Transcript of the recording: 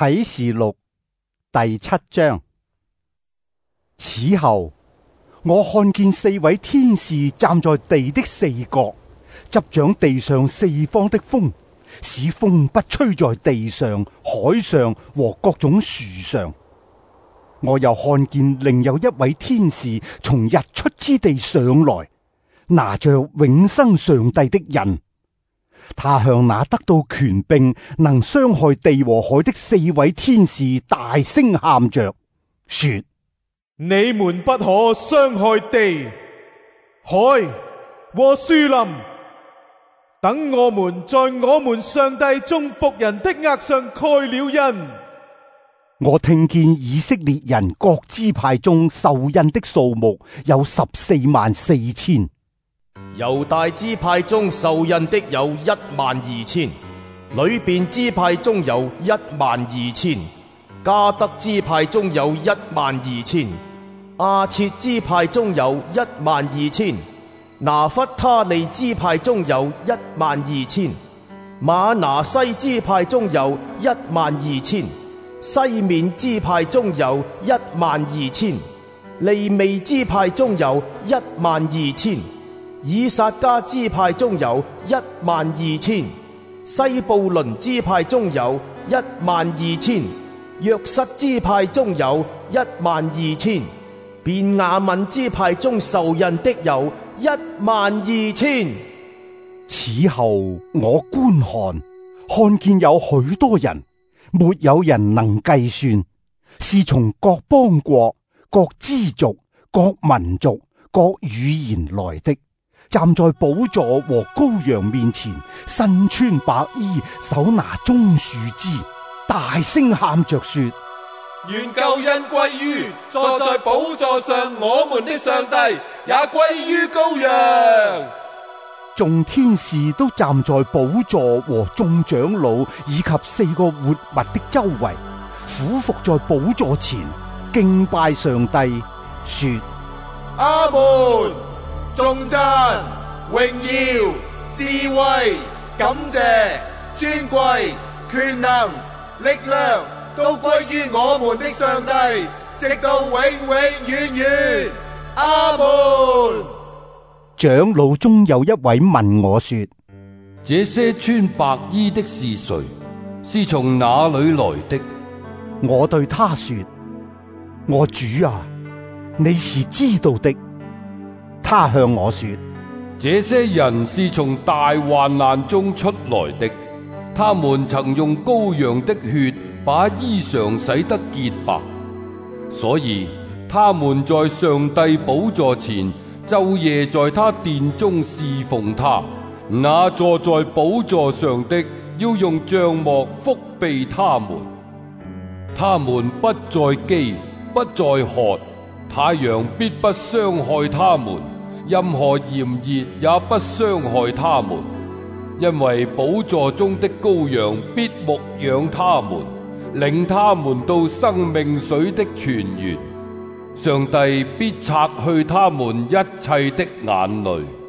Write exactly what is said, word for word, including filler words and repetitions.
啟示錄第七章。此後，我看見四位天使站在地的四角，執掌地上四方的風，使風不吹在地上、海上和各種樹上。我又看見另有一位天使從日出之地上來，拿着永生上帝的印。他向那得到權柄能傷害地和海的四位天使大聲喊着說： 你們不可傷害地、海和樹林，等我們在我們上帝眾僕人的額上蓋了印。 我聽見以色列人各支派中受印的數目有十四萬四千。 猶大支派中受印的有一萬二千，流便支派中有一萬二千，迦得支派中有一萬二千，亞設支派中有一萬二千，拿弗他利支派中有一萬二千，瑪拿西支派中有一萬二千，西面支派中有一萬二千，利未支派中有一萬二千，以薩迦支派中有一萬二千，西布倫支派中有一萬二千，約瑟支派中有一萬二千，便雅憫支派中受印的有一萬二千。 此後我觀看，看見有許多人，沒有人能計算，是從各邦國、各支族、各民族、各語言來的，站在寶座和羔羊面前，身穿白衣，手拿棕樹枝，大聲喊着說： 願救恩歸於坐在寶座上我們的上帝，也歸於羔羊。 眾天使都站在寶座和眾長老以及四個活物的周圍，俯伏在寶座前敬拜上帝，說： 阿門！頌讚、榮耀、智慧、感謝、尊貴、權能、力量，都歸於我們的上帝，直到永永遠遠。阿門！ 長老中有一位問我說： 這些穿白衣的是誰？是從哪裏來的？ 我對他說：我主啊，你是知道的。他向我說： 這些人是從大患難中出來的，他們曾用羔羊的血把衣裳洗得潔白，所以他們在上帝寶座前晝夜在他殿中侍奉他。那坐在寶座上的要用帳幕覆庇他們，他們不再飢，不再渴，太陽必不傷害他們，任何炎熱也不傷害他們，因為寶座中的羔羊必牧養他們，領他們到生命水的泉源。上帝必擦去他們一切的眼淚。